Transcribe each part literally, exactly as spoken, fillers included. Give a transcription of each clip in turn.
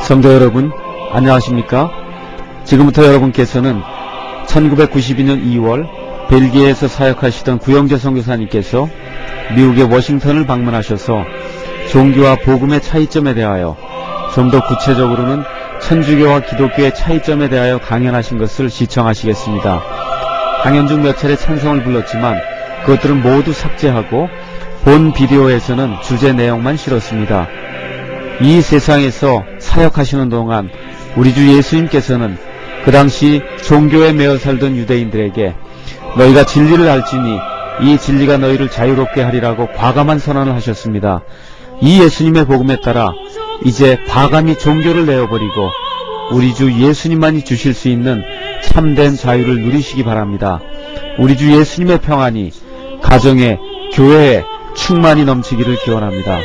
성도 여러분, 안녕하십니까? 지금부터 여러분께서는 천구백구십이 년 이월 벨기에에서 사역하시던 구영재 선교사님께서 미국의 워싱턴을 방문하셔서 종교와 복음의 차이점에 대하여 좀 더 구체적으로는 천주교와 기독교의 차이점에 대하여 강연하신 것을 시청하시겠습니다. 강연 중 몇 차례 찬성을 불렀지만 그것들은 모두 삭제하고 본 비디오에서는 주제 내용만 실었습니다. 이 세상에서 사역하시는 동안 우리 주 예수님께서는 그 당시 종교에 매여 살던 유대인들에게 너희가 진리를 알지니 이 진리가 너희를 자유롭게 하리라고 과감한 선언을 하셨습니다. 이 예수님의 복음에 따라 이제 과감히 종교를 내어버리고 우리 주 예수님만이 주실 수 있는 참된 자유를 누리시기 바랍니다. 우리 주 예수님의 평안이 가정에, 교회에 충만히 넘치기를 기원합니다.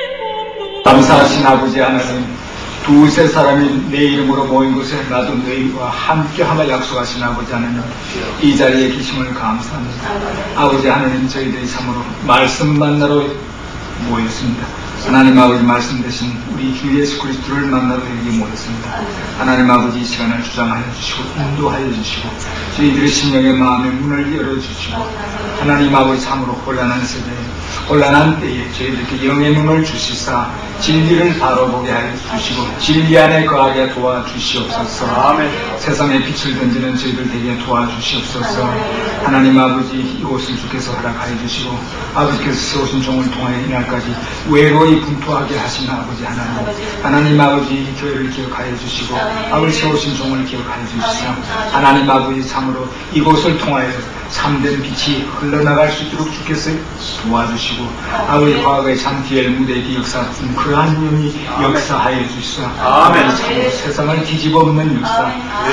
감사하신 아버지 하나님, 두세 사람이 내 이름으로 모인 곳에 나도 너희와 함께하며 약속하신 아버지 하나님, 이 자리에 계심을 감사합니다. 아버지 하나님, 저희들이 참으로 말씀 만나러 모였습니다. 하나님 아버지 말씀 대신 우리 주 예수 그리스도를 만나러 여기 모였습니다. 하나님 아버지 이 시간을 주장하여 주시고 인도하여 주시고 저희들의 심령의 마음의 문을 열어주시고 하나님 아버지 참으로 혼란한 세대에 혼란한 때에 저희들께 영의 눈을 주시사 진리를 바로 보게 하여 주시고 진리 안에 거하게 도와주시옵소서. 아멘. 세상에 빛을 던지는 저희들 되게 도와주시옵소서. 하나님 아버지 이곳을 주께서 허락하여 주시고 아버지께서 세우신 종을 통하여 이날까지 외로이 분투하게 하신 아버지 하나님, 하나님 아버지 교회를 기억하여 주시고 아버지 세우신 종을 기억하여 주시사 하나님 아버지 참으로 이곳을 통하여 참된 빛이 흘러나갈 수 있도록 주께서 도와주시고 아버지 과거의 장티엘 무대의 역사 그러한 영이 역사하여 주시사 아멘. 참으로 세상을 뒤집어엎는 역사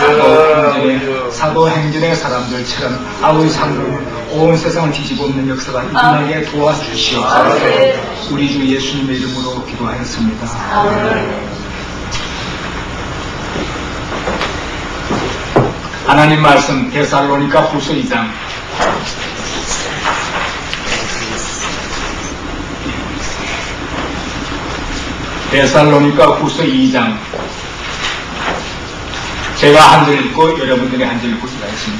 사도행전의 사도행전의 사람들처럼 아버지 참으로 온 세상을 뒤집어엎는 역사가 일어나게 도와주시옵소서. 우리 주 예수님의 이름으로 기도하였습니다. 아멘. 하나님 말씀 데살로니가 후서 이 장 데살로니가 후서 이 장 제가 한 절 읽고 여러분들이 한 절 읽고 기다리십니다.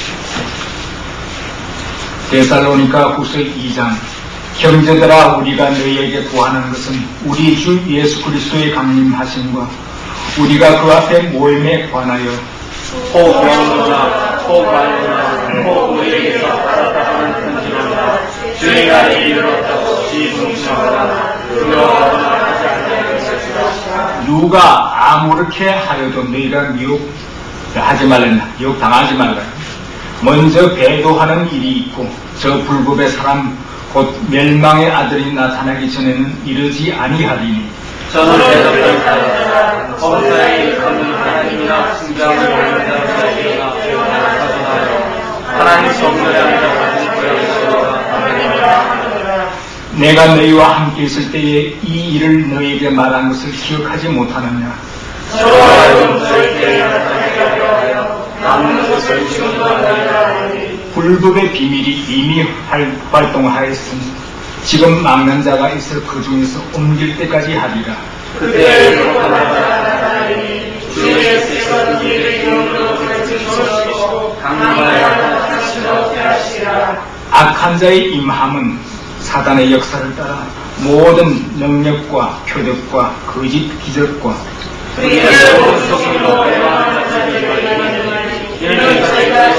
데살로니가 후서 이 장 형제들아, 우리가 너희에게 구하는 것은 우리 주 예수 그리스도의 강림하심과 우리가 그 앞에 모임에 관하여 혹 병거나 혹 관거나 혹 우리에게서 받았다 하는 편지로다 주의가 이르렀다고 지붕청하라 그러하거나 하지 않을 것이다. 누가 아무렇게 하여도 너희가 미혹하지 말라, 미혹당하지 말라. 먼저 배도하는 일이 있고 저 불법의 사람 곧 멸망의 아들이 나타나기 전에는 이르지 아니하리니 저는 대답할 사람 범사에 일컫는 하나님이나 승장을 원하는 자에게나 가져가요. 하나님 성령을 가진 거여서 하나님이라. 내가 너희와 함께 있을 때에 이 일을 너희에게 말한 것을 기억하지 못하느냐. 저와 하여금 절대 나타나게 하여 남는 것을 지원하느니라 하니 불법의 비밀이 이미 활동하였으니 지금 막는 자가 있어 그 중에서 옮길 때까지 하리라. 그때 하나님 주의 예수께서 그들의 영으로 펼치시고 강림하여 다시 얻게 하시라. 악한 자의 임함은 사단의 역사를 따라 모든 능력과 표적과 거짓 기적과 그의 온속으로 배반하는 자들이 이런 자가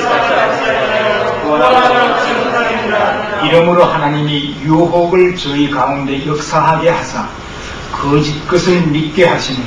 이러므로 하나님이 유혹을 저희 가운데 역사하게 하사 거짓 것을 믿게 하시니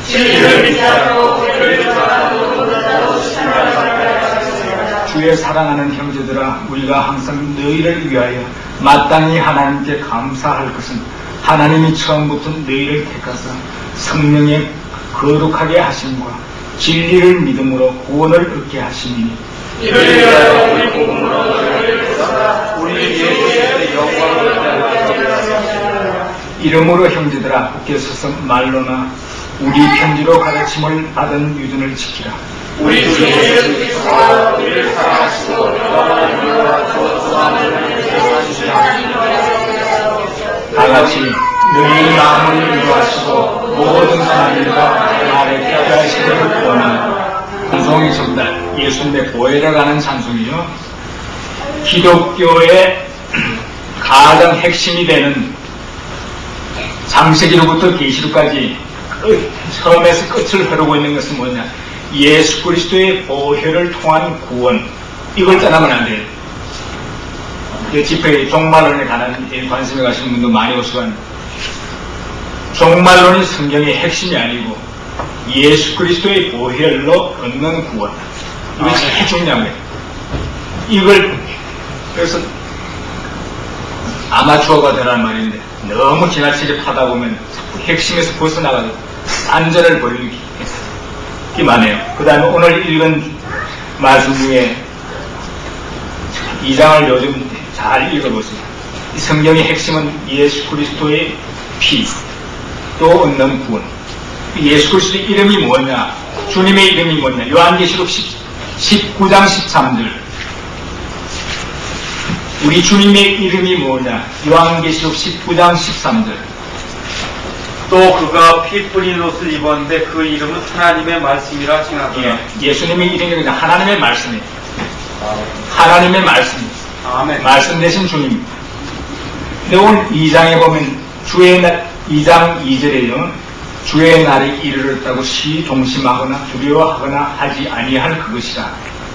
주의 사랑하는 형제들아, 우리가 항상 너희를 위하여 마땅히 하나님께 감사할 것은 하나님이 처음부터 너희를 택하사 성령에 거룩하게 하심과 진리를 믿음으로 구원을 얻게 하시니 이를 위하여 우리 복음으로 너희를 택하사 우리 예수의 영광을 받으시리라. 이러므로 형제들아, 굳게 서서 말로나 우리 편지로 가르침을 받은 유전을 지키라. 우리 주 예수께서 우리를 사랑하시고 영원한 위로와 구원을 주시옵소서. 다 같이 너희 마음을 위로하시고 모든 사람들과 나를 깨달으시기를 원하노라. 찬송이 전달, 예수님의 보혜를 가는 찬송이요. 기독교의 가장 핵심이 되는 창세기로부터 계시록까지 처음에서 끝을 흐르고 있는 것은 뭐냐? 예수 그리스도의 보혈을 통한 구원. 이걸 떠나면 안 돼요. 집회에 종말론에 관한 관심에 가시는 분도 많이 오시고, 종말론이 성경의 핵심이 아니고 예수 그리스도의 보혈로 얻는 구원. 이게 제일 중요한 거예요. 이걸 그래서 아마추어가 되라는 말인데 너무 지나치게 파다 보면 자꾸 핵심에서 벗어나가지고 안전을 버리기만 해요. 그 다음에 오늘 읽은 말씀 중에 이 장을 요즘 잘 읽어보세요. 이 성경의 핵심은 예수 그리스도의 피, 또 얻는 구원. 예수 그리스도의 이름이 뭐냐? 주님의 이름이 뭐냐? 요한계시록 십구 장 십삼 절. 우리 주님의 이름이 뭐냐? 요한계시록 십구 장 십삼 절. 또 그가 피 뿌린 옷을 입었는데 그 이름은 하나님의 말씀이라 칭하더라. 예, 예수님의 이름이 그냥 하나님의 말씀이에요. 하나님의 말씀. 아멘. 말씀 대신 주님. 근데 오늘 이 장에 보면 주의 날, 이 장 이 절에요. 주의 날이 이르렀다고 시동심하거나 두려워하거나 하지 아니할 그것이라.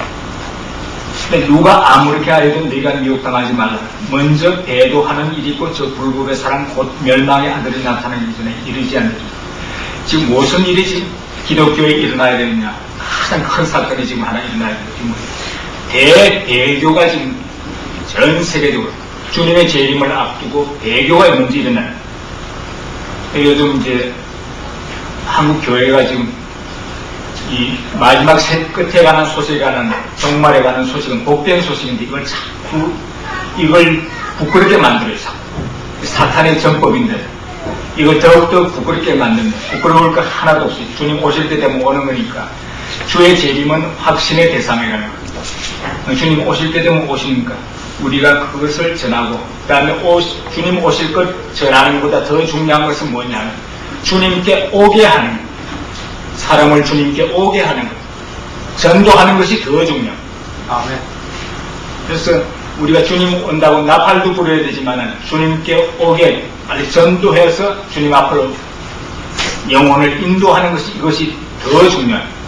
근데 누가 아무렇게 하여도 네가 미혹당하지 말라. 먼저 배도하는 일이 있고 저 불법의 사람 곧 멸망의 아들이 나타나기 전에 이르지 않느냐. 지금 무슨 일이 지금 기독교에 일어나야 되느냐. 가장 큰 사건이 지금 하나 일어나야 되는 대배교가 지금 전 세계적으로 주님의 재림을 앞두고 배교가 먼저 일어나요. 요즘 이제 한국 교회가 지금 이 마지막 새 끝에 관한 소식에 관한 종말에 관한 소식은 복된 소식인데 이걸 자꾸 이걸 부끄럽게 만들어요. 자꾸. 사탄의 전법인데 이걸 더욱더 부끄럽게 만듭니다. 부끄러울 거 하나도 없어요. 주님 오실 때 되면 오는 거니까. 주의 재림은 확신의 대상이라는 거예요. 주님 오실 때 되면 오시니까 우리가 그것을 전하고, 그 다음에 주님 오실 것 전하는 것보다 더 중요한 것은 뭐냐? 주님께 오게 하는 것. 사람을 주님께 오게 하는 것. 전도하는 것이 더 중요합니다. 아멘. 그래서 우리가 주님 온다고 나팔도 불어야 되지만 주님께 오게 빨리 전도해서 주님 앞으로 영혼을 인도하는 것이 이것이 더 중요합니다.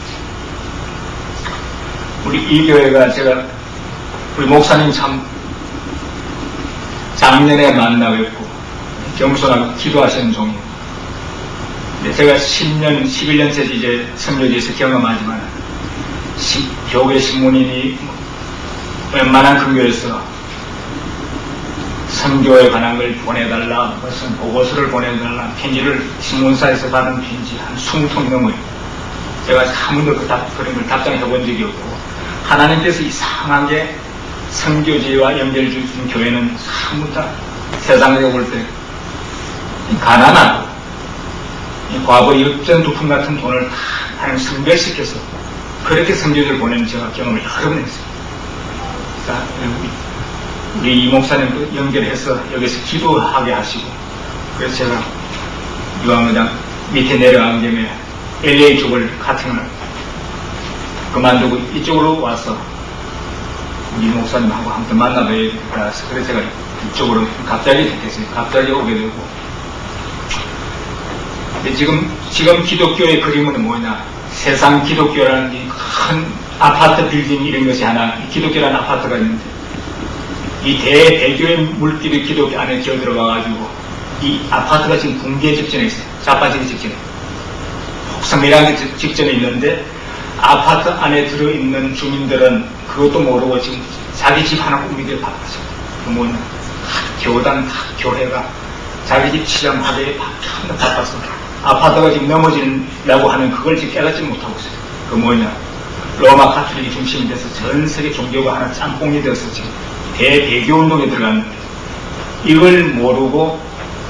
우리 이 교회가 제가 우리 목사님 참 작년에 만나 뵙고 겸손하고 기도하시는 종이에요. 제가 십 년, 십일 년째 이제 선교지에서 경험하지만 교회 신문인이 웬만한 큰 교회에서 선교에 관한 걸 보내달라, 무슨 보고서를 보내달라, 편지를 신문사에서 받은 편지 한 이십 통이 넘어요. 제가 한 번도 그 답, 그런 걸 답장해 본 적이 없고, 하나님께서 이상하게 선교지와 연결해 주신 교회는 전부 다 세상에 볼 때 가난하고 과거 역전두품 같은 돈을 다 하나님 선별시켜서 그렇게 선교지를 보내는 제가 경험을 여러 번 했어요. 자, 우리 이 목사님도 연결해서 여기서 기도하게 하시고, 그래서 제가 유황의장 밑에 내려간 김에 엘에이 쪽을 카팅을 그만두고 이쪽으로 와서 우리 목사님하고 함께 만나봐야겠다 해서 그래서 제가 이쪽으로 갑자기 됐어요. 갑자기 오게 되고. 근데 지금, 지금 기독교의 그림은 뭐냐? 세상 기독교라는 이 큰 아파트 빌딩 이런 것이 하나, 기독교라는 아파트가 있는데, 이 대배교의 물길이 기독교 안에 기어 들어가가지고, 이 아파트가 지금 붕괴 직전에 있어요. 자빠지기 직전에. 폭삭내리기 직전에 있는데, 아파트 안에 들어있는 주민들은 그것도 모르고 지금 자기 집 하나 꾸미기를 바빠서. 그 뭐냐? 교단, 교회가 자기 집 치장하기에 바빠서. 아파트가 지금 넘어지려고 하는 그걸 지금 깨닫지 못하고 있어요. 그 뭐냐? 로마 카톨릭이 중심이 돼서 전 세계 종교가 하나 짬뽕이 되어서 지금 대배교 운동에 들어갔는데, 이걸 모르고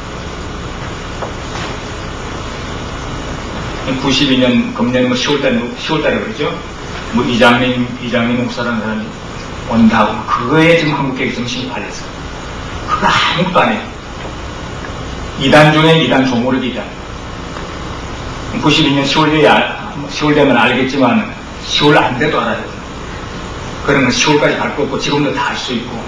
구십이 년 금년 뭐 시월달, 시월달에 그러죠? 뭐 이장님, 이장님 목사라는 사람이 온다고. 그거에 지금 한국교회 정신이 팔려서. 그거 아무것도 안 해요. 이단 중에 이단 조모르기 이단. 구십이 년 시월 돼야, 시월 되면 알겠지만, 시월 안 돼도 알아요. 그런 건 시월까지 갈 거 없고, 지금도 다 할 수 있고.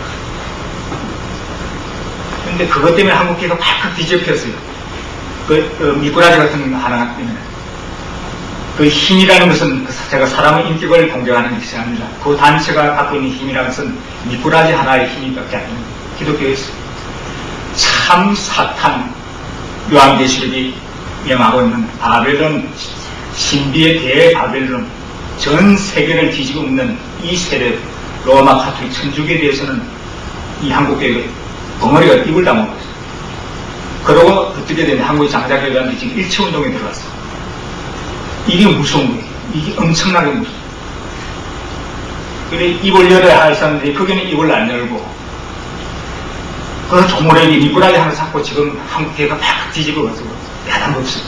근데 그것 때문에 한국계가 팍팍 뒤집혔어요. 그, 그 미꾸라지 같은 거 하나 때문에. 그 힘이라는 것은 제가 사람의 인격을 공격하는 것이 아니라 그 단체가 갖고 있는 힘이라는 것은 미꾸라지 하나의 힘밖에 아닙니다. 기독교에서 참 사탄, 요한계시록이 명하고 있는 바벨론, 신비의 대바벨론, 전 세계를 뒤집어 엎는 이 세력, 로마 가톨릭 천주교에 대해서는 이 한국교회가 덩어리가 입을 다물고 있어요. 그러고 어떻게 되냐, 한국의 장자교회들한테 지금 일치운동에 들어갔어. 이게 무서운 거예요. 이게 엄청나게 무서워요. 그래, 입을 열어야 할 사람들이 거기는 입을 안 열고, 그 조물에게 미꾸라지 하나 잡고 지금 한국교회가 팍 뒤집어 가지고 야단 없습니다.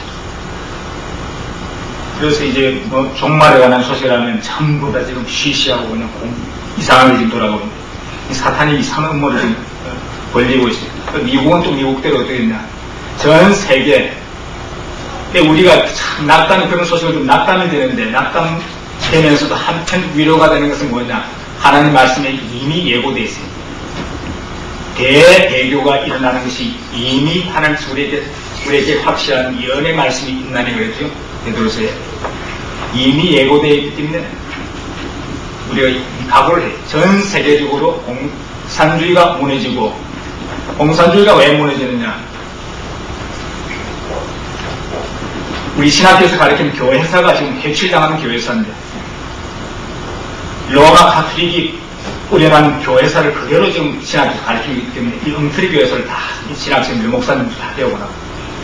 그래서 이제 뭐 종말에 관한 소식을 하면 전부 다 지금 쉬쉬하고 그냥 공, 이상하게 지금 돌아가고 있는데, 사탄이 이상한 음모를 지금 벌리고 있어요. 미국은 또 미국대로 어떻게 했냐. 전 세계, 우리가 참 낙담, 그런 소식을 좀 낙담이 되는데, 낙담되면서도 한편 위로가 되는 것은 뭐냐. 하나님 말씀에 이미 예고되어 있습니다. 대대교가 일어나는 것이 이미 하나님 우리에게, 우리에게 확실한 예언의 말씀이 있나니 그랬죠. 베드로서에. 이미 예고되어 있기 때문에 우리가 각오를 해요. 전 세계적으로 공산주의가 무너지고, 공산주의가 왜 무너지느냐. 우리 신학교에서 가르치는 교회사가 지금 해칠당하는 교회사인데, 로마 가톨릭이 우려난 교회사를 그대로 지금 신학교에서 가르치기 때문에 이 엉터리 교회사를 다 신학생들, 목사님들 다 배우고 나고.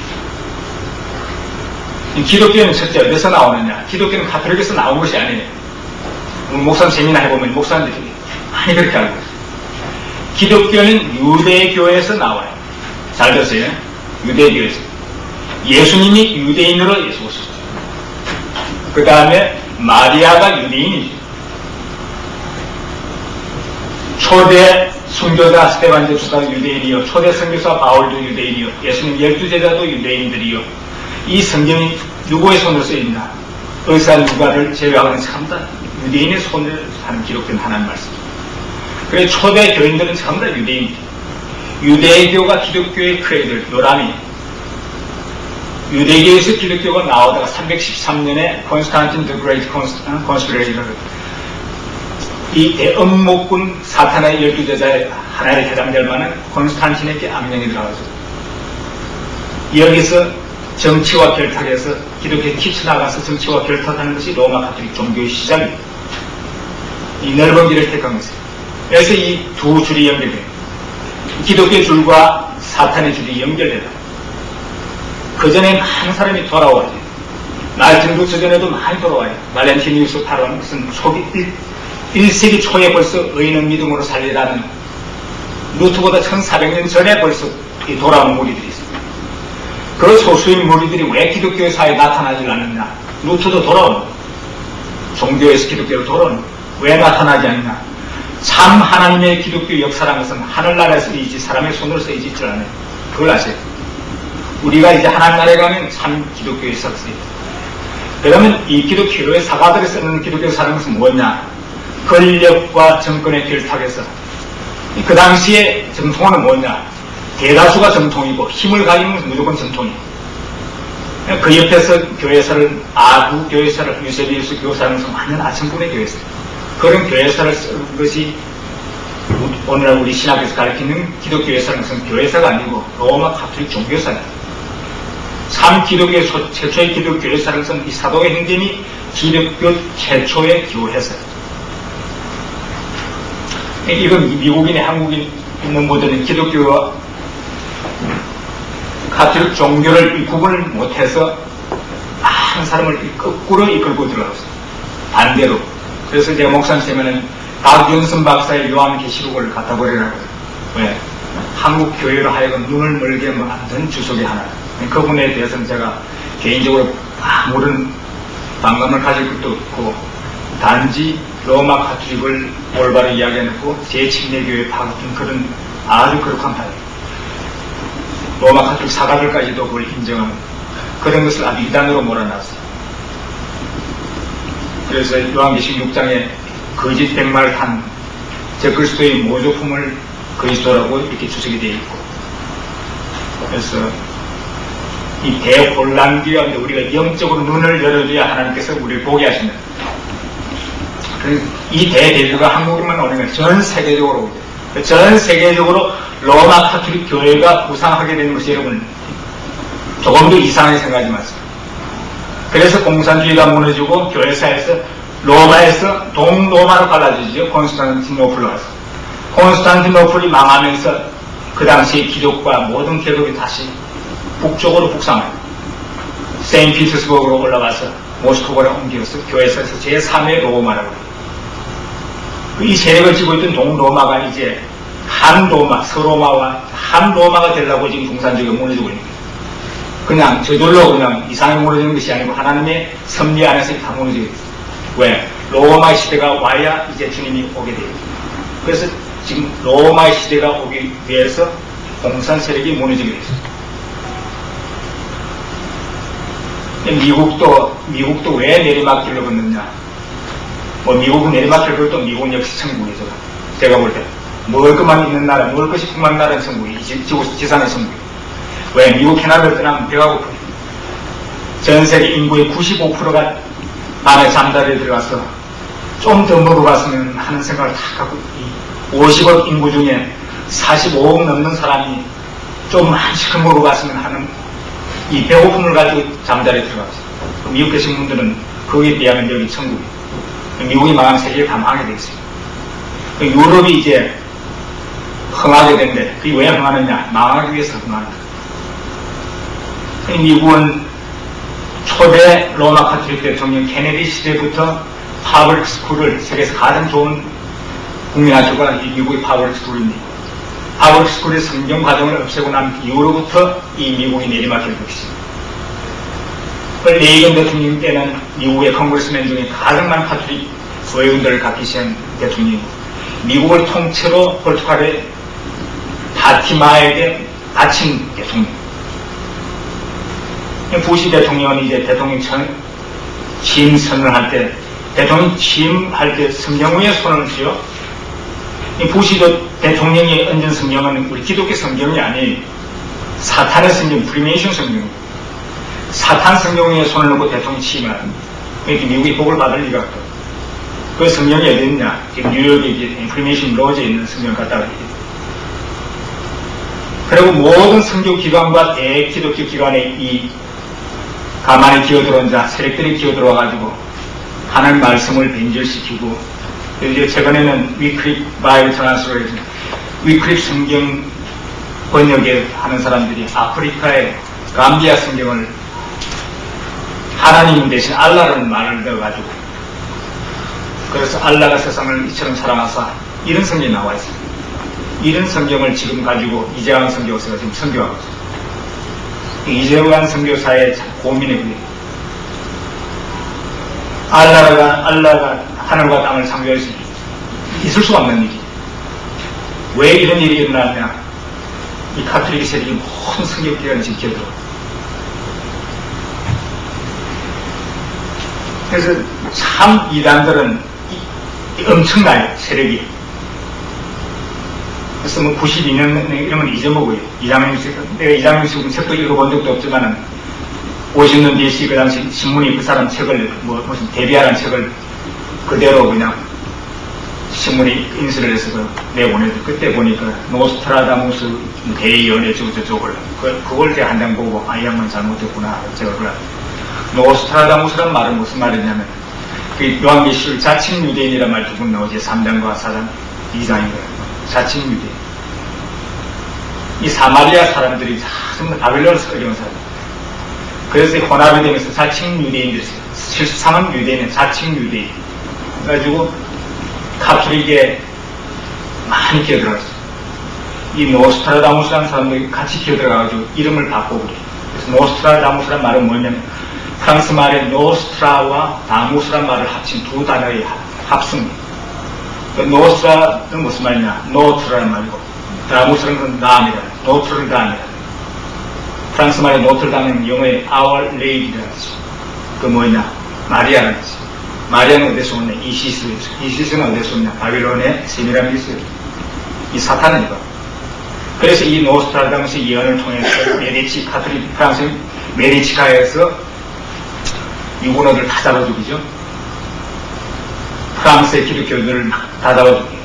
기독교는 첫째 어디서 나오느냐. 기독교는 가톨릭에서 나온 것이 아니에요. 목사님 세미나 해보면 목사님들이 많이 그렇게 알고 있어요. 기독교는 유대교에서 나와요. 잘 들으세요. 유대교에서. 예수님이 유대인으로 예수 오셨어요. 그 다음에 마리아가 유대인이죠. 초대 순교자 스테반 제수가 유대인이요, 초대 선교사 바울도 유대인이요, 예수님 열두 제자도 유대인들이요. 이 성경이 누구의 손으로 쓰여있나? 의사 누가를 제외하고는 전부 다 유대인의 손으로 하는 기록된 하나님 말씀입니다. 그래 초대 교인들은 전부 다 유대인이죠. 유대교가 기독교의 크레이들, 요람이. 유대교에서 기독교가 나오다가 삼백십삼 년에 콘스탄틴 더 그레이트 콘스피레이터를, 이 대엄목군 사탄의 열두 제자의 하나에 해당될 만한 콘스탄틴에게 악령이 들어가서 여기서 정치와 결탁해서 기독교에 튀쳐나가서 정치와 결탁하는 것이 로마 가톨릭 종교의 시작입니다. 이 넓은 길을 택한 것이에요. 그래서 이 두 줄이 연결돼요. 기독교 줄과 사탄의 줄이 연결되다. 그 전에 많은 사람이 돌아와요. 말틴 루터 전에도 많이 돌아와요. 발렌티니우스 파론, 무슨 초기 일 세기 초에 벌써 의인은 믿음으로 살리라는, 루터보다 천사백 년 전에 벌써 돌아온 무리들이 있습니다. 그 소수의 무리들이 왜 기독교의 사회에 나타나지 않느냐. 루터도 돌아온, 종교에서 기독교로 돌아온, 왜 나타나지 않느냐. 참 하나님의 기독교 역사라는 것은 하늘나라에서 쓰이지 사람의 손으로 쓰이지 줄 않아요. 그걸 아세요. 우리가 이제 하나님 나라에 가면 참 기독교의 역사가 쓰여요. 그러면 이 기독교의 사가들이 쓰는 기독교 사는 것은 뭐냐. 권력과 정권의 결탁에서, 그 당시에 정통은 뭐냐. 대다수가 정통이고 힘을 가지는 것은 무조건 정통이에요. 그 옆에서 교회사를, 아부 교회사를, 유세비우스 교사라는 것은 완전 아첨꾼의 교회사. 그런 교회사를 쓰는 것이 오늘날 우리 신학에서 가르치는 기독교 교회사는 것은 교회사가 아니고 로마 가톨릭 종교사예요. 참 기독교의 최초의 기독교 교회사는 것은 이 사도의 행전이 기독교 최초의 교회사예요. 이건 미국인의 한국인 있는 모델은 기독교와 가톨릭 종교를 구분을 못해서 많은 사람을 거꾸로 이끌고 들어갔어요. 반대로. 그래서 제가 목사님 때문에는 박윤선 박사의 요한계시록을 갖다 버리라고. 왜? 한국 교회로 하여금 눈을 멀게 만든 주석의 하나. 그분에 대해서는 제가 개인적으로 아무런 반감을 가질 것도 없고, 단지 로마 가톨릭을 올바로 이야기해놓고 제침례교회 파같은 그런 아주 거룩한 파예요. 로마 가톨릭 사가들까지도 그걸 인정하는 그런 것을 아주 이단으로 몰아놨어요. 그래서 요한계시록 육 장에 거짓 백마를 탄 적그리스도의 모조품을 그리스도라고 이렇게 주석이 되어 있고, 그래서 이 대혼란 가운데 우리가 영적으로 눈을 열어줘야 하나님께서 우리를 보게 하신다. 이 대대주가 한국에만 오는 건 전 세계적으로 오죠. 전 세계적으로 로마 카톨릭 교회가 부상하게 되는 것이 여러분 조금도 이상하게 생각하지 마세요. 그래서 공산주의가 무너지고 교회사에서 로마에서 동로마로 갈라지죠. 콘스탄티노플로 가서. 콘스탄티노플이 망하면서 그 당시 기독과 모든 계급이 다시 북쪽으로 북상해요. 세인트피터스버그로 올라가서 모스크바로 옮겨서 교회사에서 제삼의 로마라고 해요. 이 세력을 쥐고 있던 동로마가 이제 한 로마, 서로마와 한 로마가 되려고 지금 공산주의가 무너지고 있는 거예요. 그냥 저절로 그냥 이상하게 무너지는 것이 아니고 하나님의 섭리 안에서 다 무너지게 됐어요. 왜? 로마의 시대가 와야 이제 주님이 오게 돼요. 그래서 지금 로마의 시대가 오기 위해서 공산 세력이 무너지게 됐어요. 미국도, 미국도 왜 내리막길로 걷느냐? 뭐, 미국은 내리막길 걸도 미국은 역시 천국이죠. 제가 볼 때. 먹을 것만 있는 나라, 먹을 것이 풍부한 나라는 천국이, 지구, 지상의 천국이. 왜? 미국 캐나다를 떠나면 배가 고프요. 전 세계 인구의 구십오 퍼센트가 밤에 잠자리에 들어가서 좀 더 먹어봤으면 하는 생각을 다 갖고, 오십억 인구 중에 사십오억 넘는 사람이 좀 한시큼 먹어봤으면 하는 이 배고픔을 가지고 잠자리에 들어갔어요. 미국 계신 분들은 거기에 비하면 여기 천국이에요. 미국이 망하면 세계에 다 망하게 돼 있어요. 유럽이 이제 흥하게 된데, 그게 왜 흥하느냐? 망하기 위해서 흥하는 거예요. 미국은 초대 로마 카톨릭 대통령 케네디 시대부터 파블릭 스쿨을 세계에서 가장 좋은 국민학교가 이 미국의 파블릭 스쿨입니다. 파블릭 스쿨의 성경 과정을 없애고 난 이후로부터 이 미국이 내리막길 것입니다. 레이건 대통령 때는 미국의 컨그레스맨 중에 가장 많은 카톨릭 소외군들을 갖기 시작한 대통령이고, 미국을 통째로 포르투갈의 파티마에게 바친 대통령. 부시 대통령은 이제 대통령 취임 선언을 할 때, 대통령 취임할 때 성경 위에 손을 쥐어. 부시도 대통령이 얹은 성경은 우리 기독교 성경이 아니에요. 사탄의 성경, 프리메이션 성경입니다. 사탄 성경 위에 손을 놓고 대통령 취임을 합니다. 그러니까 미국이 복을 받을 리가 없고. 그 성경이 어디 있냐? 지금 뉴욕에 인프리메이션 로즈에 있는 성경을 갖다가 이렇게. 그리고 모든 성교 기관과 대기독교 기관의 이 가만히 기어들어온 자, 세력들이 기어들어와가지고 하나님 말씀을 변절시키고, 이제 최근에는 위클립 바이블 트랜스레이션, 위클립 성경 번역에 하는 사람들이 아프리카의 감비아 성경을 하나님 대신 알라라는 말을 넣어가지고, 그래서 알라가 세상을 이처럼 사랑하사, 이런 성경이 나와 있어요. 이런 성경을 지금 가지고 이재환 선교사가 지금 선교하고 있어요. 이재환 선교사의 고민의 그게 알라가, 알라가 하늘과 땅을 창조할 수 있을 수 없는 일이. 왜 이런 일이 일어났냐? 이 카톨릭 세력이 모든 성경기관을 지금 기어들어. 그래서 참 이단들은 이, 이 엄청나요, 세력이. 그래서 뭐 구십이 년 이런 건 잊어먹어요. 이장명식, 내가 이장명식 책도 읽어본 적도 없지만은 오십 년 뒤에 그 당시 신문이 그 사람 책을 뭐 무슨 데뷔하라는 책을 그대로 그냥 신문이 인쇄를 해서 내보내도, 그때 보니까 노스트라다무스 대연애 저쪽을 그, 그걸 제가 한 장 보고 아, 이 양반 잘못했구나. 제가 그래. 노스트라다무스란 말은 무슨 말이냐면 그 요한계시록 자칭 유대인이란 말 두 번 나오지. 삼 장과 사 장, 이 장인가요? 자칭 유대인. 이 사마리아 사람들이 전부 바빌론에서 어려운 사람. 그래서 혼합이 되면서 자칭 유대인들이 있어요. 실상은 유대인은 자칭 유대인. 그래가지고 카톨릭에 많이 기어들어갔어요. 이 노스트라다무스라는 사람들이 같이 기어들어가가지고 이름을 바꾸고 그래요. 그래서 노스트라다무스란 말은 뭐냐면 프랑스 말의 노스트라와 다무스란 말을 합친 두 단어의 합성입니다. 그 노스트라는 무슨 말이냐? 노트라는 말이고, 다무스는 건 남이다. 노트는 남이다. 프랑스 말의 노트르담은 영어의 Our Lady라는 거죠. 그 뭐냐? 마리아라는 거죠. 마리아는 어디서 왔냐? 이시스에서. 이시스는 어디서 왔냐? 바빌론의 세미라미스. 이 사탄이다. 그래서 이 노스트라다무스 예언을 통해서 메디치 카톨릭 프랑스 메디치가에서 유고노들 다 잡아 죽이죠. 프랑스의 기독교들을 다 잡아 죽이죠.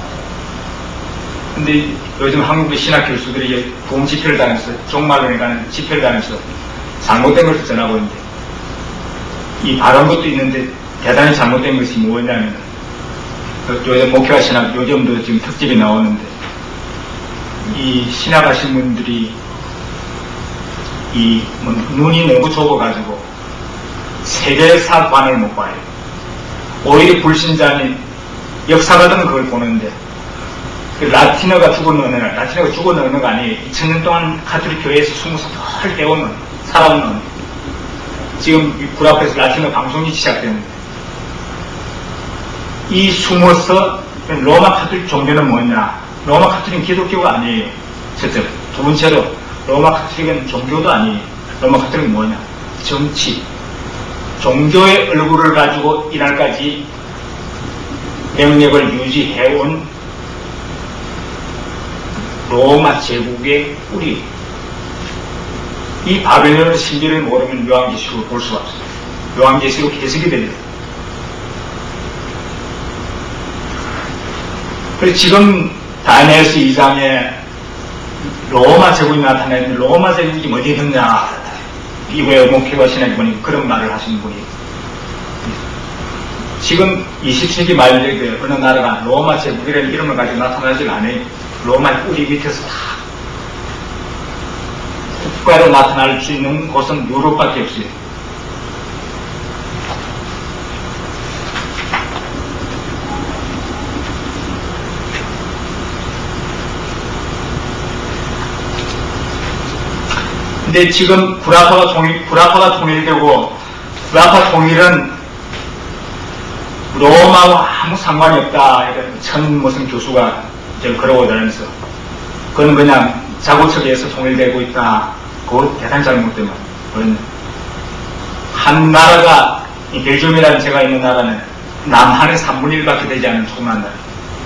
근데 요즘 한국의 신학 교수들이 동 집회를 다니면서 종말론에 가는 집회를 다니면서 잘못된 것을 전하고 있는데 이 바른 것도 있는데 대단히 잘못된 것이 뭐냐면 요즘 목회와 신학 요즘도 지금 특집이 나오는데 이 신학하신 분들이 이 뭐 눈이 너무 좁아가지고 세계사관을 못 봐요. 오히려 불신자는 역사가든 그걸 보는데 그 라틴어가 죽어는 어느 날, 라틴어가 죽어는 어느 가 아니에요. 이천 년 동안 가톨릭 교회에서 숨어서 덜 배우는, 살아오는. 지금 굴 앞에서 라틴어 방송이 시작되는데, 이 숨어서, 로마 가톨릭 종교는 뭐냐? 로마 가톨릭은 기독교가 아니에요. 첫째로. 두 번째로, 로마 가톨릭은 종교도 아니에요. 로마 가톨릭은 뭐냐? 정치. 종교의 얼굴을 가지고 이날까지 명령을 유지해온 로마 제국의 뿌리. 이 바벨론 신비를 모르면 요한계시록을 볼 수가 없어요. 요한계시록 해석이 됩니다. 그래서 지금 다니엘서 이 장에 로마 제국이 나타나는데 로마 제국이 어디에 있느냐. 이후에 목회와 신학이 보니 그런 말을 하시는 분이 지금 이십 세기 말에 어느 나라가 로마 제국이라는 이름을 가지고 나타나질 않아요. 로마의 뿌리 밑에서 다 국가로 나타날 수 있는 곳은 유럽밖에 없어요. 근데 지금 구라파가 통일, 구라파가 통일되고 구라파 통일은 로마와 아무 상관이 없다. 천 무슨 교수가 이제 그러고 다니면서 그건 그냥 자고척에서 통일되고 있다. 그거 대단히 잘못되면 그건 한 나라가 이 벨기움이라는 제가 있는 나라는 남한의 삼분의 일밖에 되지 않는 조그만 나라.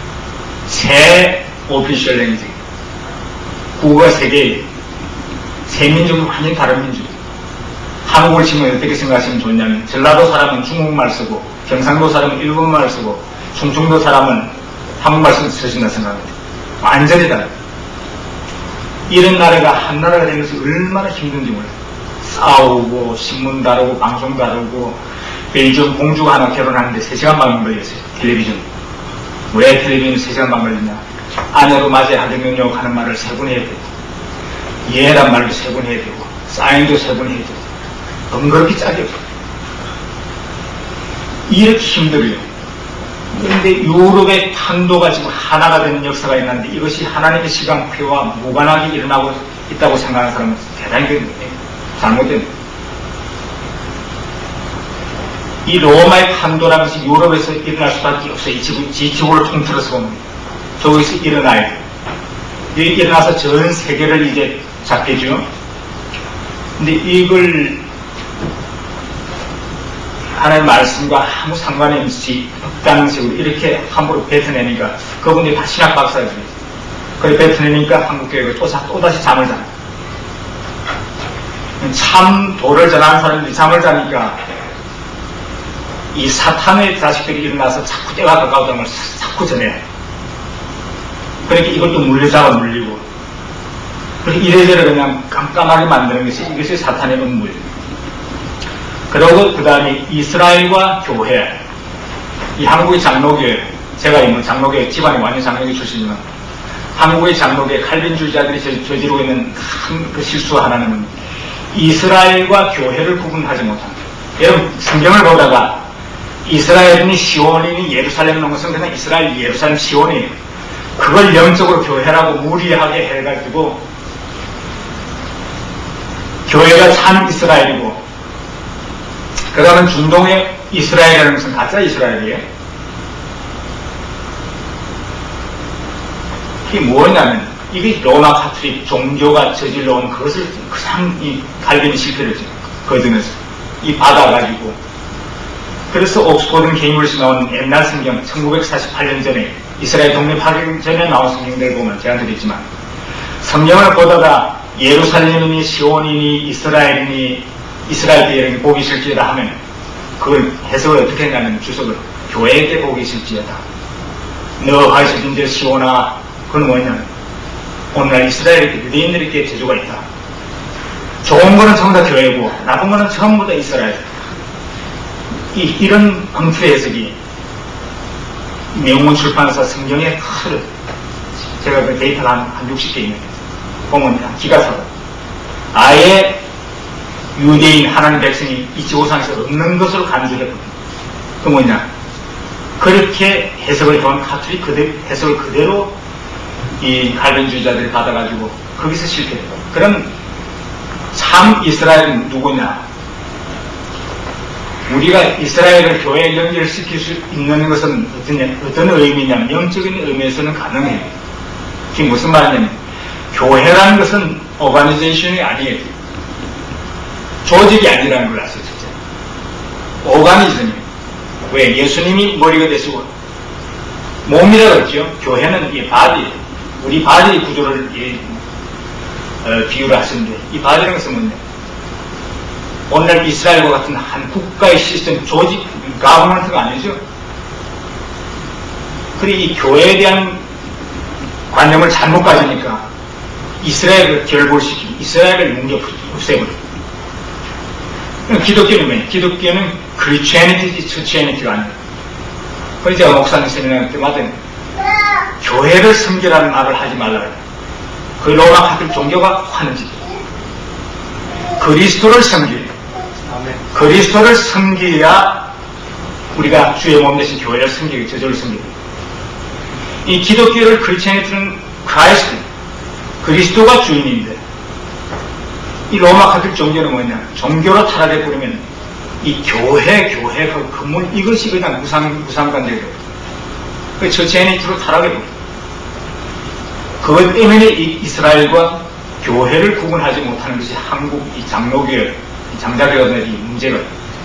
세 오피셜 랭귀지 국어가 세 개. 세 민족은 완전히 다른 민족. 한국을 지금 어떻게 생각하시면 좋냐면 전라도 사람은 중국말 쓰고 경상도 사람은 일본말 쓰고 충청도 사람은 한국말 쓰신다 생각합니다. 완전히 다르다. 이런 나라가 한 나라가 되면서 얼마나 힘든지 몰라요. 싸우고 신문 다루고 방송 다루고 벨기움 공주가 하나 결혼하는데 세 시간 반 걸렸어요. 텔레비전. 왜 텔레비전이 세 시간 반 걸렸냐. 아내로 맞이해야 되면요 하는 말을 세 번 해야 돼요. 예란 말도 세 번 해야 되고 사인도 세 번 해야 되고 번거롭게 짜게 없어요. 이렇게 힘들어요. 그런데 유럽의 탄도가 지금 하나가 되는 역사가 있는데 이것이 하나님의 시간표와 무관하게 일어나고 있다고 생각하는 사람은 대단히 잘못된 이 로마의 탄도라는 것이 유럽에서 일어날 수밖에 없어요. 이 지구, 지구를 통틀어서 보면 저기서 일어나야 돼요. 일어나서 전 세계를 이제 잡겠죠. 근데 이걸 하나님의 말씀과 아무 상관이 없이 없다는 식으로 이렇게 함부로 뱉어내니까 그분들이 다 신학 박사들이 그래 뱉어내니까 한국교회가 또, 또다시 잠을 자요. 참 도를 전하는 사람들이 잠을 자니까 이 사탄의 자식들이 일어나서 자꾸 때가 가까웠다는 걸 자꾸 전해요. 그러니까 이것도 물려잡아 물리고 그렇게 이래저래 그냥 깜깜하게 만드는 것이 이것이 사탄의 음모예요. 그리고 그 다음에 이스라엘과 교회, 이 한국의 장로교회, 제가 있는 장로교회 집안이 완전 장로교회 출신이지만 한국의 장로교회 칼빈주의자들이 저지르고 있는 큰 그 실수 하나는 이스라엘과 교회를 구분하지 못합니다. 여러분 성경을 보다가 이스라엘이니 시온이니 예루살렘 놓은 것은 그냥 이스라엘, 예루살렘, 시온이에요. 그걸 영적으로 교회라고 무리하게 해가지고 교회가 참 이스라엘이고 그 다음은 중동의 이스라엘이라는 것은 가짜 이스라엘이에요. 그게 뭐냐면 이게 로마 카톨릭 종교가 저질러 온 그것을 그냥 이 갈변이 실패를 거두면서 이 받아가지고, 그래서 옥스포드 케임브리지 나온 옛날 성경 천구백사십팔 년 전에 이스라엘 독립하기 전에 나온 성경들을 보면 제가 드렸지만, 성경을 보다가 예루살렘이니 시온이니 이스라엘이니 이스라엘 때 보기 싫지다 하면 그걸 해석을 어떻게 했냐면 주석을 교회에게 보기 싫지다. 너 하시던 저 시온아, 그건 뭐냐, 오늘날 이스라엘 유대인들에게 저주가 있다. 좋은 거는 전부 다 교회고 나쁜 거는 전부 다 이스라엘. 이, 이런 방투의 해석이 명문 출판사 성경에 큰, 제가 그 데이터가 한, 한 육십 개 있는데 보면 기가 차고, 아예 유대인 하나님 백성이 이 지구상에서 없는 것으로 간주했거든요. 그 뭐냐, 그렇게 해석을 해온 카톨릭 그대로, 해석을 그대로 이 갈변주의자들이 받아가지고 거기서 실패했고, 그럼 참 이스라엘은 누구냐? 우리가 이스라엘을 교회에 연결시킬 수 있는 것은 어떤, 어떤 의미냐면 영적인 의미에서는 가능해요. 그게 무슨 말이냐면 교회라는 것은 오가니제이션이 아니에요. 조직이 아니라는 걸 아세요. 오가니즘이에요. 왜? 예수님이 머리가 되시고 몸이라고 했죠. 교회는 이 바디, 우리 바디 구조를 이, 어, 비유를 하시는데, 이 바디라는 것은 뭐냐, 오늘날 이스라엘과 같은 한 국가의 시스템, 조직, 가버먼트가 아니죠. 그리고 이 교회에 대한 관념을 잘못 가지니까 이스라엘을 결골시키고 이스라엘을 뭉개 없애버려요. 기독교는 뭐예요? 기독교는 크리스티애니티지 처치애니티가 아니에요. 그래서 제가 목사님 세미나 때마다 교회를 섬기라는 말을 하지 말라고. 그 로마 카톨릭 종교가 하는 짓이에요. 그리스도를 섬기래요. 그리스도를 섬겨야 우리가 주의 몸 대신 교회를 섬기고 저절을 섬기고, 이 기독교를 크리스티애니티는 크라이스트, 그리스도가 주인인데, 이 로마 카톨릭 종교는 뭐냐, 종교로 타락해버리면 이 교회, 교회 그 근본 이것이 그냥 무상, 무상관계예요. 그 처치애니티로 타락해버려요. 그것 때문에 이 이스라엘과 교회를 구분하지 못하는 것이 한국 이 장로교회, 이 장자교회의 문제가.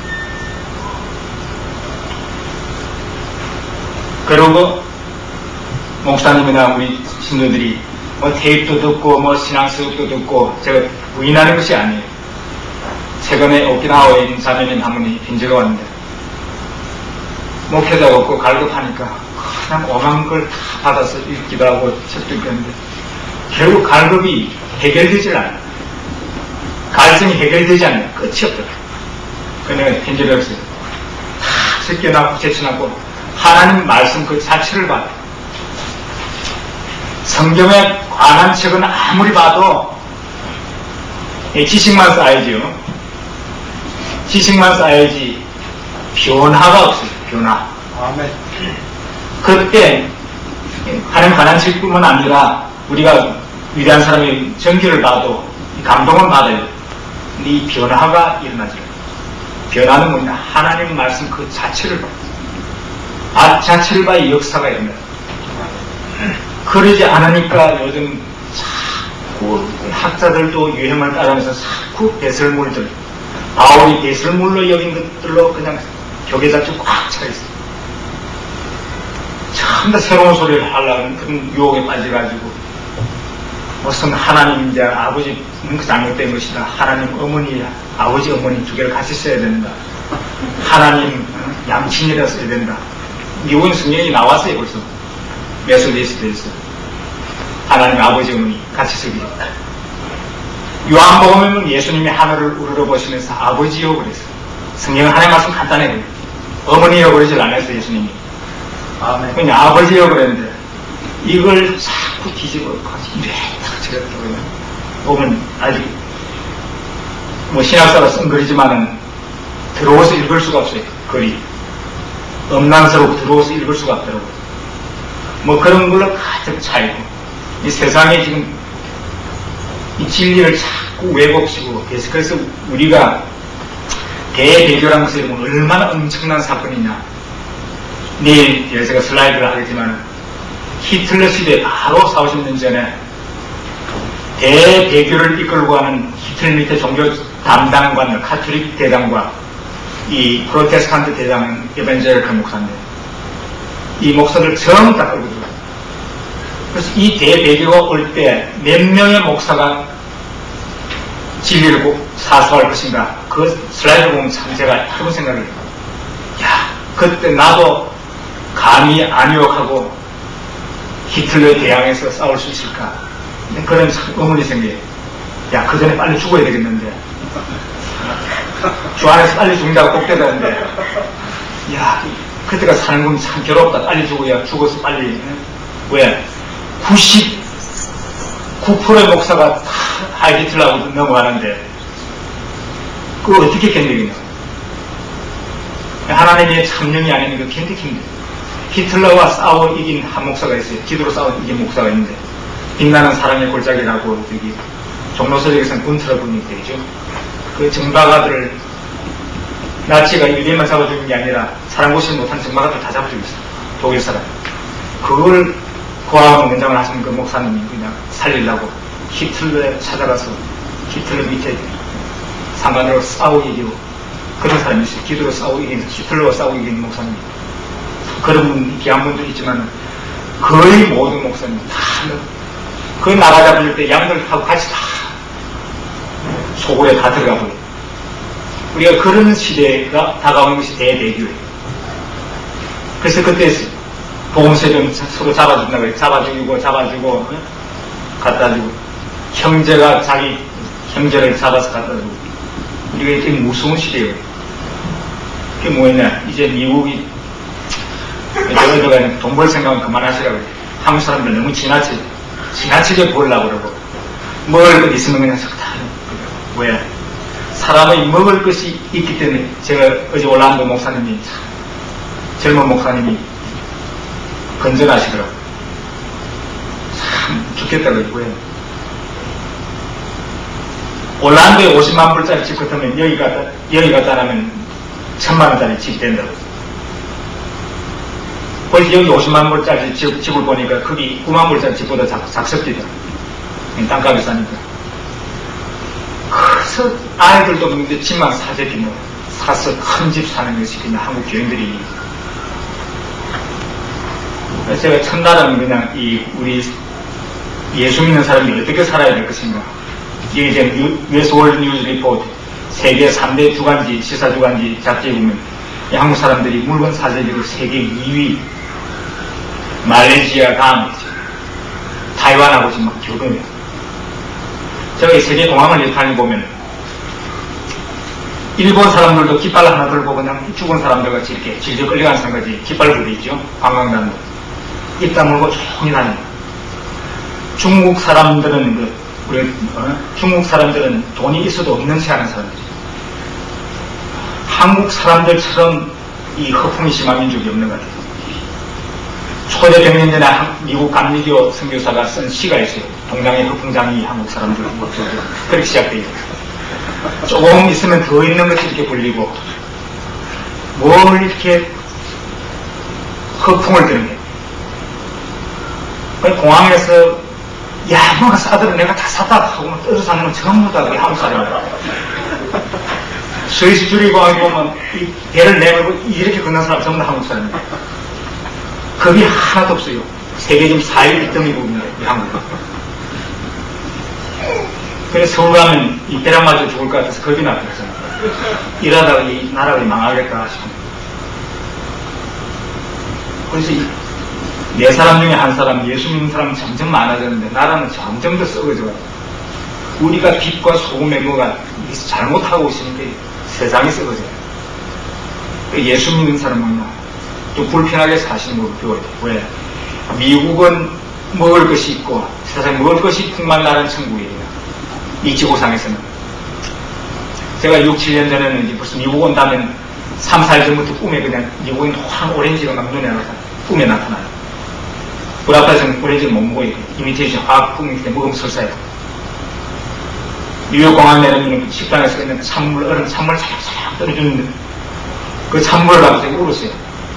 그리고 목사님이나 우리 신도들이 뭐 테이프도 듣고 뭐 신앙수업도 듣고, 제가 부인하는 것이 아니에요. 최근에 오키나와에 있는 자매님 한 분이 빈지가 왔는데 목회자가 없고 갈급하니까 그냥 오만 걸 다 받아서 읽기도 하고 책도 읽었는데 결국 갈급이 해결되질 않아요. 갈증이 해결되지 않아요. 끝이 없더라고요. 그래서 내가 편지를 했어요. 다 제껴놨고 제쳐놨고 하나님 말씀 그 자체를 봐요. 성경에 관한 책은 아무리 봐도 지식만 쌓이죠. 지식만 쌓여야지 변화가 없어요. 변화. 아멘. 그때 하나님 관한 책뿐만 아니라 우리가 위대한 사람의 전기를 봐도 감동은 받아요. 근데 이 변화가 일어나죠. 변화는 뭐냐? 하나님 말씀 그 자체를 봐. 아 자체를 봐야 역사가 일어나요. 그러지 않으니까 요즘 자꾸 학자들도 유행을 따르면서 자꾸 배설물들, 바울이 배설물로 여긴 것들로 그냥 교계자주 꽉 차있어요. 참 다 새로운 소리를 하려는 그런 유혹에 빠져가지고 무슨 하나님 이제 아버지 잘못된 것이다. 하나님 어머니, 아버지 어머니 두 개를 같이 써야 된다. 하나님 양친이라 써야 된다. 미국은 성경이 나왔어요. 벌써 메소디스트에서 하나님 아버지 어머니 같이 쓰기. 요한복음에는 예수님이 하늘을 우러러보시면서 아버지요 그랬어요. 성경은 하나님 말씀 간단해요. 어머니요 그러질 않았어요. 예수님이. 아멘. 그냥 아버지요 그랬는데 이걸 자꾸 뒤집어 이래 딱 제가 그러면 보면 아직 뭐 신학사로 쓴 글이지만은 들어와서 읽을 수가 없어요. 글이 음란스럽고 들어와서 읽을 수가 없더라고요. 뭐 그런 걸로 가득 차이고, 이 세상에 지금 이 진리를 자꾸 왜곡시고, 그래서 우리가 대대교라는 것을 보면 얼마나 엄청난 사건이냐. 내일 제가 슬라이드를 하겠지만 히틀러 시대 바로 사오십 년 전에 대배교를 이끌고 가는 히틀 밑에 종교 담당관 카톨릭 대장과 이 프로테스탄트 대장은 에반젤리컬 목사인데 이 목사들 전부 다 끌고 들어가요. 그래서 이 대배교가 올 때 몇 명의 목사가 진리를 사수할 것인가, 그 슬라이드 보면 참 제가 여러 번 생각을 해요. 야, 그때 나도 감히 안유혹하고 히틀러에 대항해서 싸울 수 있을까? 그런 의문이 생겨요. 야, 그 전에 빨리 죽어야 되겠는데. 주 안에서 빨리 죽는다고 꼭 되다는데. 야, 그때가 사는 건 참 괴롭다. 빨리 죽어야 죽어서 빨리. 왜? 구십구 퍼센트의 목사가 다 하이 히틀러하고 넘어가는데, 그걸 어떻게 견디겠냐. 하나님의 참령이 아닌 그 견디기 힘들어요. 히틀러와 싸워 이긴 한 목사가 있어요. 기도로 싸워 이긴 목사가 있는데, 빛나는 사랑의 골짜기라고 여기 종로서적에서는 군트러 분이 되죠. 그 정박아들을 나치가 유대인만 잡아 죽인 게 아니라 사람 고시지 못한 정박아들 다 잡아 죽였어요. 독일 사람. 그걸 고아하고 원장을 하신 그 목사님이 그냥 살리려고 히틀러에 찾아가서 히틀러 밑에 상관으로 싸워 이기고 그런 사람이 있어요. 기도로 싸워 이긴, 히틀러와 싸워 이긴 목사님. 그런 분, 귀한 분도 있지만 거의 모든 목사님 다 그 나라 잡을 때 양들하고 같이 다 소굴에 다 들어가고 우리가 그런 시대가 다가오는 것이 대대교예요. 그래서 그때 보험세금 서로 잡아준다고 해요. 잡아주고 잡아주고 어? 갖다 주고 형제가 자기 형제를 잡아서 갖다 주고 우리가 이렇게 무서운 시대예요. 그게 뭐였냐, 이제 미국이 저러저러 돈 벌 생각은 그만하시라고 해요. 한국 사람들 너무 지나치 지나치게 보려고 그러고 먹을 것 있으면 그냥 다 왜? 사람의 먹을 것이 있기 때문에. 제가 어제 올라온 그 목사님이 젊은 목사님이 건전하시더라고요. 참 좋겠다고 했고요. 올란도에 오십만 불짜리 집 같으면 여기 갖다 여기 갖다 놔면 천만 원짜리 집이 된다고. 그래서 여기 오십만 불짜리 집, 집을 보니까 거기 구만 불짜리 집보다 작, 작습니다. 땅값이 싸니까. 그래서 아이들도 근데 집만 사재기 뭐 사서 큰 집 사는 것이 그냥 한국 교인들이. 그래서 제가 첫날은 그냥 이 우리 예수 믿는 사람이 어떻게 살아야 될 것인가. 이게 이제 유에스 월드 뉴스 리포트 세계 삼 대 주간지 시사 주간지 잡지에 보면 한국 사람들이 물건 사재기로 세계 이 위, 말레이시아 다음이죠. 타이완하고 지금 막 교동해요. 제가 이 세계 공항을 이렇게 보면 일본 사람들도 깃발 하나 들고 그냥 죽은 사람들 같이 이렇게 질질 끌려가는 사람까지 깃발 부대 있죠. 관광단도 입 다물고 조용히 다녀요. 중국 사람들은 그 우리 어? 중국 사람들은 돈이 있어도 없는 체 하는 사람들이죠. 한국 사람들처럼 이 허풍이 심한 민족이 없는 것 같아요. 초대 백 년 전에 미국 감리교 선교사가 쓴 시가 있어요. 동양의 허풍장이 한국 사람들 그렇게 시작돼요. 조금 있으면 더 있는 것이 이렇게 불리고 뭘 이렇게 허풍을 드는 거예요. 공항에서 야, 뭐가 싸들어 내가 다 샀다 하고 떠서 사는 건 전부 다 우리 한국 사람이야. 스위스 주리공항에 보면 이 배를 내밀고 이렇게 걷는 사람 전부 다 한국 사람이야. 겁이 하나도 없어요. 세계 지금 사 일 일 등이고 있는데 우리 한국. 그래서 서울 가면 이 배랑 맞아 죽을 것 같아서 겁이 나더라고요. 이러다가 이 나라가 망하겠다 싶은. 그래서 이 네 사람 중에 한 사람, 예수 믿는 사람은 점점 많아졌는데 나라는 점점 더 썩어져요. 우리가 빛과 소금의 뭐가 잘못하고 있으니까 세상이 썩어져요. 예수 믿는 사람은 좀 불편하게 사시는 걸 배워야 돼요. 왜? 미국은 먹을 것이 있고 세상에 먹을 것이 풍만나는 천국이에요. 이 지구상에서는. 제가 육, 칠 년 전에는 이제 벌써 미국 온다면 삼, 사 일 전부터 꿈에 그냥 미국인 환 오렌지가 막 눈에 나타나요. 꿈에 나타나요. 불 앞에서는 오렌지를 못 먹어요. 이미테이션 화학 꿈일 때 먹으면 설사해요. 뉴욕 공항 내려오면 식당에서 그냥 찬물, 얼음 찬물 살짝 떨어주는데 그 찬물을 가지고 되게 울었어요.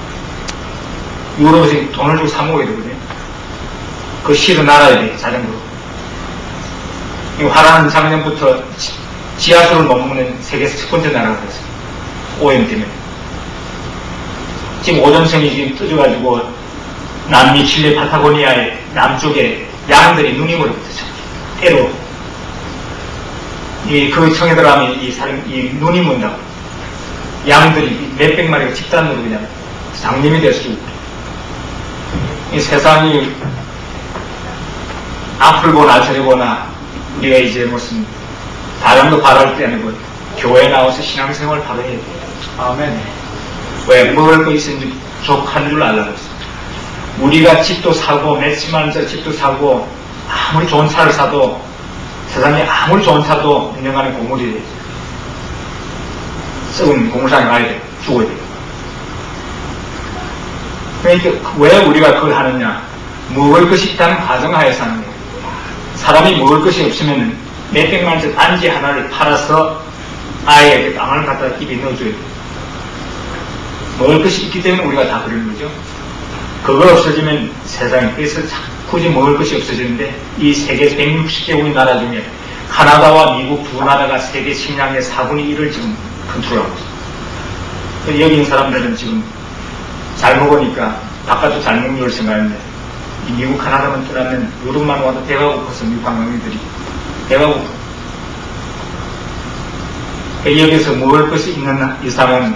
유럽에서 돈을 주고 사 먹어야 되거든요. 그 실은 알아야 돼, 자전거로. 이 화란 작년부터 지, 지하수를 못 먹는 세계에서 첫 번째 나라가 됐어요. 오염 때문에. 지금 오존층이 지금 떠져가지고 남미 칠레 파타고니아의 남쪽에 양들이 눈이 멀어붙었죠. 때로. 이, 그 청에 들어가면 이 사람, 이 눈이 문다고. 양들이 몇백 마리가 집단으로 그냥 장님이 될 수 있고. 이 세상이 앞을 보나 저리 보나 우리가 이제 무슨 바람도 바랄 때 아니고 교회에 나와서 신앙생활을 바로 해야 돼요. 아멘. 왜? 먹을 거 있으니 족한 줄 알라고 했어. 우리가 집도 사고 몇십만 원 집도 사고 아무리 좋은 차를 사도 세상에 아무리 좋은 차도 인정하는 고물이 되죠. 썩은 고물상에 가야 돼요. 죽어야 돼요. 그러니까 왜 우리가 그걸 하느냐? 먹을 것이 있다는 가정하에서 하는 거예요. 사람이 먹을 것이 없으면 몇백만 원 단지 하나를 팔아서 아이에게 빵을 갖다 입에 넣어줘야 돼요. 먹을 것이 있기 때문에 우리가 다 그러는 거죠. 그거 없어지면 세상에, 그래서 굳이 먹을 것이 없어지는데 이 세계 백육십 개국의 나라 중에 카나다와 미국 두 나라가 세계 식량의 사분의 일을 지금 컨트롤하고 있어요. 여기 있는 사람들은 지금 잘 먹으니까 바깥도 잘 먹는 걸 생각하는데 이 미국 카나다만 떠나면 유럽만 와도 배가 고파서 미국 관광객들이 배가 고파. 여기서 먹을 것이 있는 이상은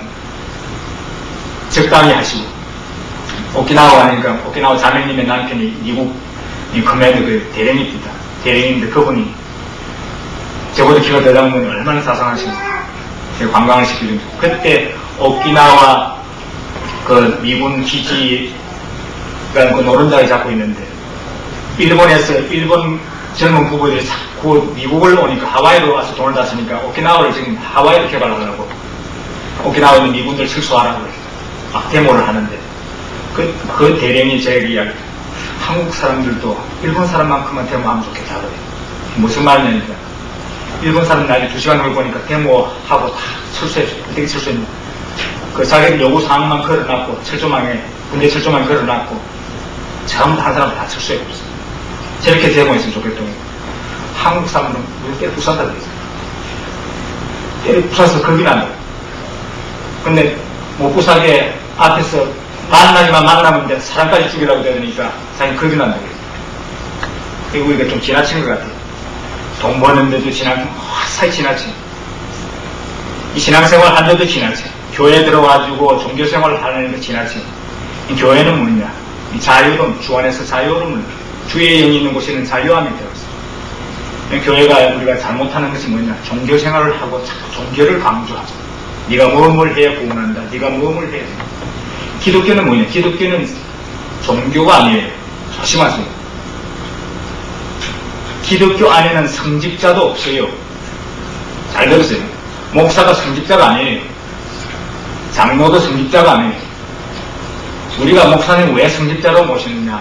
적당히 하시고 오키나와 가니까 오키나와 자매님의 남편이 미국 이 커맨드 그 대령입니다. 대령인데 그분이 저보다 키가 더 작은 분이 얼마나 사상하신지 관광을 시키는 그때 오키나와 그 미군 기지가 그 노른자를 잡고 있는데 일본에서 일본 젊은 부부들이 자꾸 미국을 오니까 하와이로 와서 돈을 다 쓰니까 오키나와를 지금 하와이로 개발하더라고. 오키나와 있는 미군들 철수하라고 막 데모를 하는데 그, 그 대령이 제게 이야기 한국 사람들도 일본 사람만큼만 데모하면 좋겠다 그래. 무슨 말이냐니까 일본 사람 나중에 두 시간 후에 보니까 데모하고 다 철수했죠. 어떻게 철수했냐. 그 자기들 요구사항만 걸어놨고 철조망에 군대 철조망에 걸어놨고 전부 한 사람 다 철수해버렸어요. 저렇게 데모했으면 좋겠다고. 한국 사람들은 우리 때려 부산다 그랬어요. 때려 부사서 걸긴 한다. 근데 못 부사게 앞에서 만나기만 만나면 사람까지 죽이라고 되니까 자기 걸긴 한다 그랬어요. 그리고 우리가 좀 지나친 것 같아요. 돈 버는데도 지나친, 화사히 지나친. 이 신앙생활 하는데도 지나친. 교회 들어와가지고 종교생활을 하려는 게 지나친. 이 교회는 뭐냐? 이 자유로움, 주 안에서 자유로움을, 주의 영이 있는 곳에는 자유함이 되었어. 교회가 우리가 잘못하는 것이 뭐냐? 종교생활을 하고 자꾸 종교를 강조하죠. 네가 무엇을 해야 구원한다. 네가 무엇을 해야 돼. 기독교는 뭐냐? 기독교는 종교가 아니에요. 조심하세요. 기독교 안에는 성직자도 없어요. 잘 들으세요. 목사가 성직자가 아니에요. 장로도 성직자가 아니에요. 우리가 목사님 왜 성직자로 모시느냐?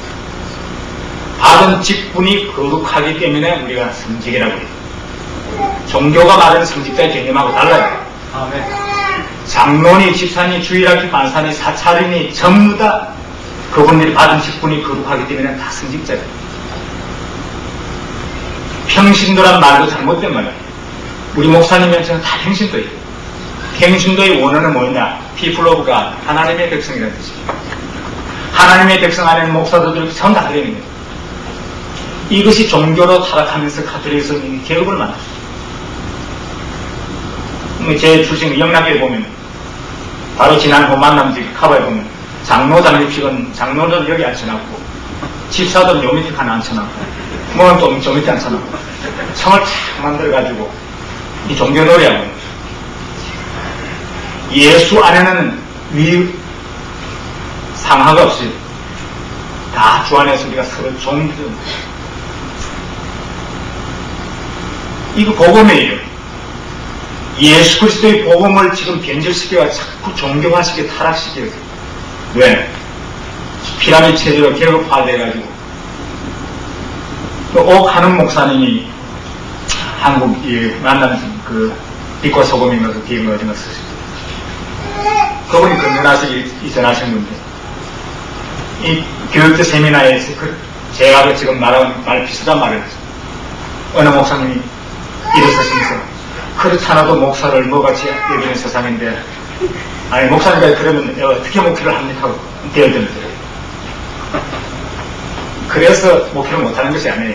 받은 직분이 거룩하기 때문에 우리가 성직이라고 해요. 종교가 말하는 성직자의 개념하고 달라요. 아멘. 장로니, 집사니, 주일학기, 만사니, 사찰이니 전부 다 그분들이 받은 직분이 거룩하기 때문에 다 성직자예요. 평신도란 말도 잘못된 말이에요. 우리 목사님은 저는 다 평신도예요. 평신도의 원어는 뭐냐? People of God, 하나님의 백성이라는 뜻이에요. 하나님의 백성 안에는 목사들이 전부 다 그러는 거예요. 이것이 종교로 타락하면서 가톨릭에서 개혁을 만났어요. 제 출신 영락교에 보면 바로 지난 번 만남지 카바에 보면 장로 장립식은 장로들은 여기 앉혀놨고 집사들은 요 밑에 하나 앉혀놨고 뭐는 또 저 밑에 앉혀놨고 성을 탁 만들어가지고 이 종교놀이하고 예수 안에는 위 상하가 없어요. 다 주 안에서 우리가 서로 종교 이거 복음이에요. 예수 그리스도의 복음을 지금 변질시켜가 자꾸 종교화시켜 타락시켜요. 왜? 피라미드 체제로 계급화돼가지고 또 옥하는 목사님이 한국 만난 그 빛과 소금인가 그 기획을 어딘가 쓰시고 그분이 건전하서 이전하신 건데 이 교육대 세미나에서 그 제가 지금 말한 말 비슷한 말을 했어요. 어느 목사님이 일어서시면서 그렇잖아도 목사를 뭐같이 여기는 세상인데 아니 목사님이 그러면 어떻게 목회를 합니까? 하고 대열되면서 그래서 목회를 못하는 것이 아니에요.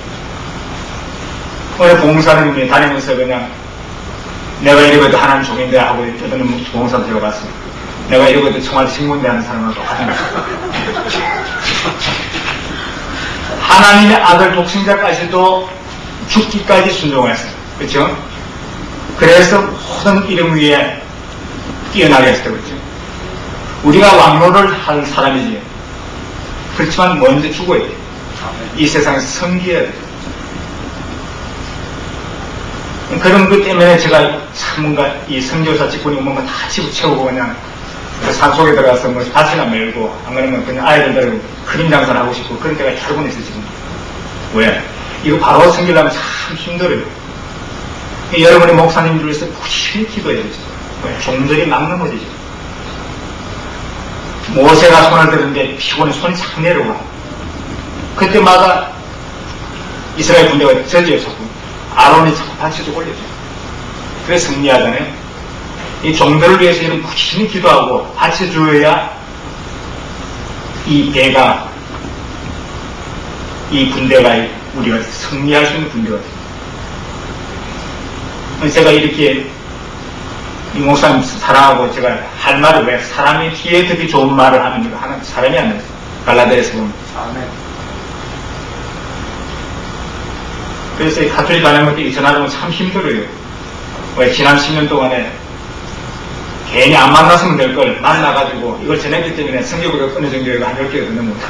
어느 봉사님이 다니면서 그냥 내가 이러고도 하나님 종인데 하고 어떤 봉사도 제가 봤어요. 내가 이러고도 청와대 신문대 하는 사람하고 같은 거죠. 하나님의 아들 독생자까지도 죽기까지 순종했어요. 그렇죠? 그래서 모든 이름 위에 뛰어나게 했어요. 그렇죠? 우리가 왕노를 할 사람이지. 그렇지만 먼저 죽어야 돼요. 이 세상에서 섬겨야 돼요. 그런 것 때문에 제가 참 뭔가 이 선교사 직분이 뭔가 다 집어채우고 그냥 산속에 들어가서 뭐 밭이나 메고 안 그러면 그냥 아이들 데리고 그림 장사를 하고 싶고 그런 때가 여러 번 있어요 지금. 왜? 이거 바로 섬기려면 참 힘들어요. 여러분이 목사님들 위해서 부지런히 기도해야 되죠. 왜? 종들이 막 넘어지죠. 모세가 손을 드는데 피곤해 손이 착 내려와. 그때마다 이스라엘 군대가 저지어 자꾸 아론이 자꾸 받쳐서 올려줘요. 그래서 승리하잖아요. 이 종들을 위해서 이런 부지런히 기도하고 받쳐줘야 이 배가 이 군대가 우리가 승리할 수 있는 군대가 돼요. 제가 이렇게 이 목사님 사랑하고 제가 할 말을 왜 사람이 귀에 듣기 좋은 말을 하면 이거 하는 사람이 안 돼요. 갈라디아에서 보면. 아멘. 그래서 이 가톨릭 가정한테 전화하면 참 힘들어요. 왜 지난 십 년 동안에 괜히 안 만났으면 될 걸 만나가지고 이걸 전했기 때문에 성교구가 어느 정도가 한 열 개가 더 넘어요.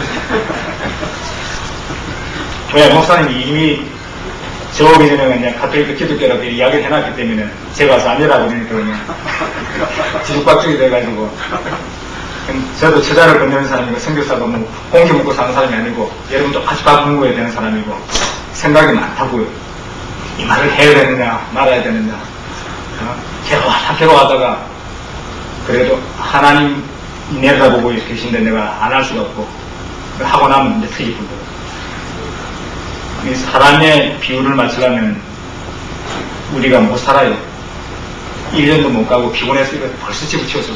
왜 목사님이 이미 저 오기 전에 그냥 가톨릭 기독교라고 이야기를 해놨기 때문에 제가 와서 아니라고 그러니까 그냥 뒤죽박죽이 돼가지고 저도 처자를 건네는 사람이고 선교사도 뭐 공기 먹고 사는 사람이 아니고 여러분도 같이 밥 공부해야 되는 사람이고 생각이 많다고요. 이 말을 해야 되느냐 말아야 되느냐 어? 괴로워하다 괴로워하다가 그래도 하나님 내려다보고 계신데 내가 안 할 수가 없고 하고 나면 이제 트집 불더라고요. 이 사람의 비율을 맞추려면 우리가 못 살아요. 일 년도 못 가고 피곤해서 이거 벌써 집어치워서.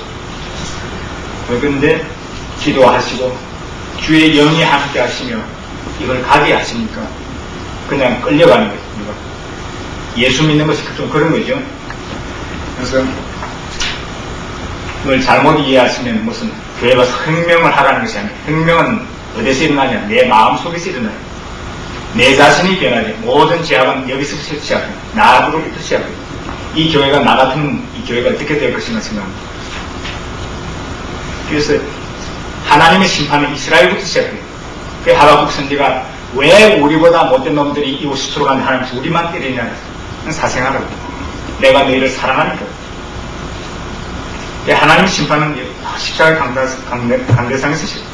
그런데 기도하시고 주의 영이 함께 하시며 이걸 가게 하시니까 그냥 끌려가는 거죠. 우리가. 예수 믿는 것이 좀 그런 거죠. 그래서 그걸 잘못 이해하시면 무슨 교회 가서 혁명을 하라는 것이 아니에요. 혁명은 어디서 일어나냐? 내 마음속에서 일어나요. 내 자신이 변하지. 모든 제약은 여기서부터 시작해요. 나로부터 시작해요. 이 교회가 나 같은 이 교회가 어떻게 될 것인가 생각합니다. 그래서 하나님의 심판은 이스라엘부터 시작해요. 그 하박국 선지가 왜 우리보다 못된 놈들이 이웃을 들어가는데 하나님께서 우리만 때리냐. 사생하라고. 내가 너희를 사랑하니까. 하나님의 심판은 십자가의 강대, 강대상에서 시작해요.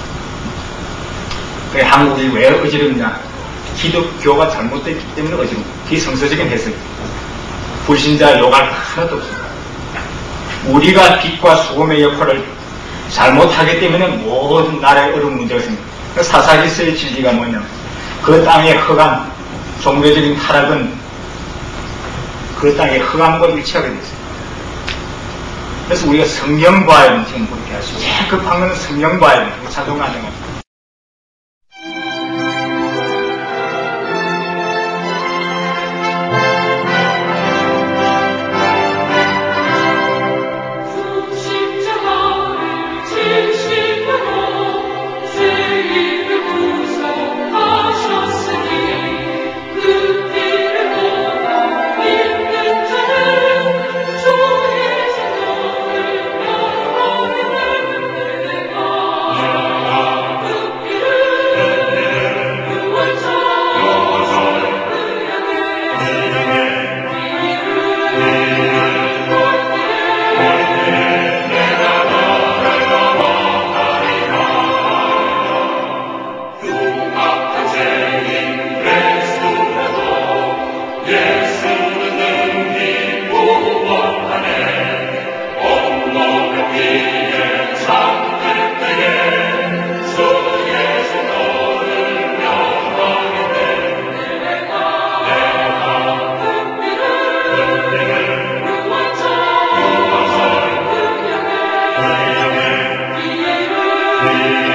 한국이 왜 어지럽냐. 기독교가 잘못됐기 때문에 어지럽고 비성서적인 해석이 불신자 욕할 하나도 없습니다. 우리가 빛과 소금의 역할을 잘못하기 때문에 모든 나라의 어려운 문제가 생깁니다. 사사기서의 진리가 뭐냐, 그 땅의 흑암, 종교적인 타락은 그 땅의 흑암과 일치하게 됐어요. 그래서 우리가 성경 봐야 되는 지금 그렇게 하시고 제일 급한 것은 성경 봐야 되는 자동 안정합니다. 주